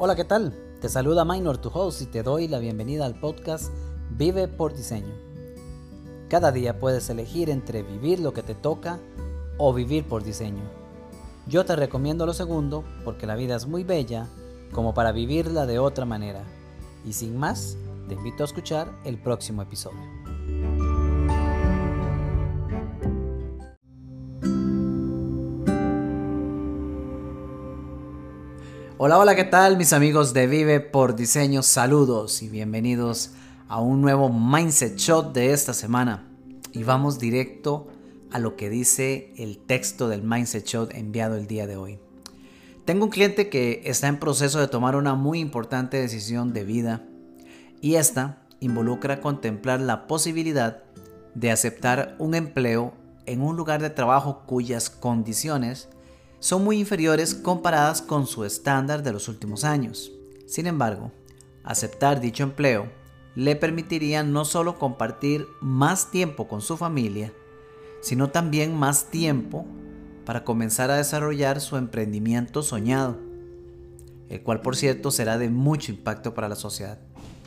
Hola, ¿qué tal? Te saluda Minor, tu host, y te doy la bienvenida al podcast Vive por Diseño. Cada día puedes elegir entre vivir lo que te toca o vivir por diseño. Yo te recomiendo lo segundo porque la vida es muy bella como para vivirla de otra manera. Y sin más, te invito a escuchar el próximo episodio. Hola, ¿qué tal mis amigos de Vive por Diseño? Saludos y bienvenidos a un nuevo Mindset Shot de esta semana. Y vamos directo a lo que dice el texto del Mindset Shot enviado el día de hoy. Tengo un cliente que está en proceso de tomar una muy importante decisión de vida y esta involucra contemplar la posibilidad de aceptar un empleo en un lugar de trabajo cuyas condiciones son muy inferiores comparadas con su estándar de los últimos años. Sin embargo, aceptar dicho empleo le permitiría no solo compartir más tiempo con su familia, sino también más tiempo para comenzar a desarrollar su emprendimiento soñado, el cual por cierto será de mucho impacto para la sociedad.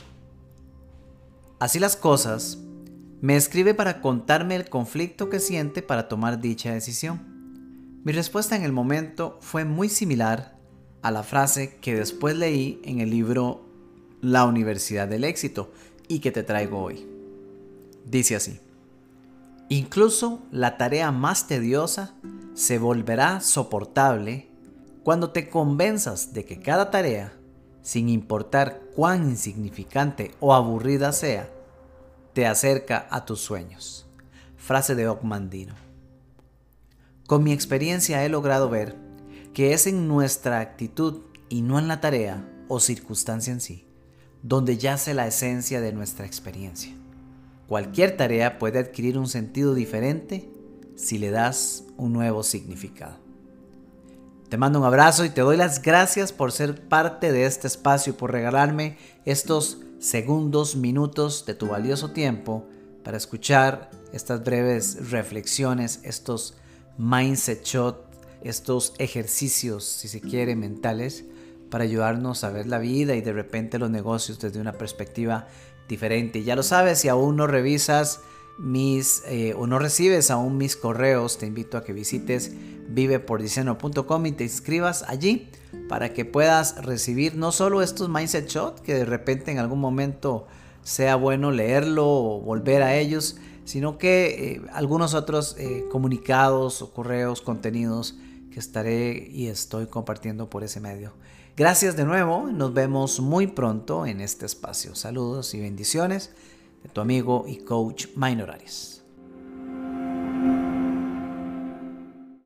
Así las cosas, me escribe para contarme el conflicto que siente para tomar dicha decisión. Mi respuesta en el momento fue muy similar a la frase que después leí en el libro La Universidad del Éxito y que te traigo hoy. Dice así: incluso la tarea más tediosa se volverá soportable cuando te convenzas de que cada tarea, sin importar cuán insignificante o aburrida sea, te acerca a tus sueños. Frase de Og Mandino. Con mi experiencia he logrado ver que es en nuestra actitud y no en la tarea o circunstancia en sí, donde yace la esencia de nuestra experiencia. Cualquier tarea puede adquirir un sentido diferente si le das un nuevo significado. Te mando un abrazo y te doy las gracias por ser parte de este espacio y por regalarme estos segundos, minutos de tu valioso tiempo para escuchar estas breves reflexiones, estos Mindset Shot, estos ejercicios, si se quiere, mentales, para ayudarnos a ver la vida y de repente los negocios desde una perspectiva diferente. Ya lo sabes, si aún no revisas o no recibes aún mis correos, te invito a que visites vivepordiseño.com y te inscribas allí para que puedas recibir no solo estos Mindset Shot, que de repente en algún momento sea bueno leerlo o volver a ellos, sino que algunos otros comunicados o correos, contenidos que estaré y estoy compartiendo por ese medio. Gracias de nuevo, nos vemos muy pronto en este espacio. Saludos y bendiciones de tu amigo y coach Minor Arias.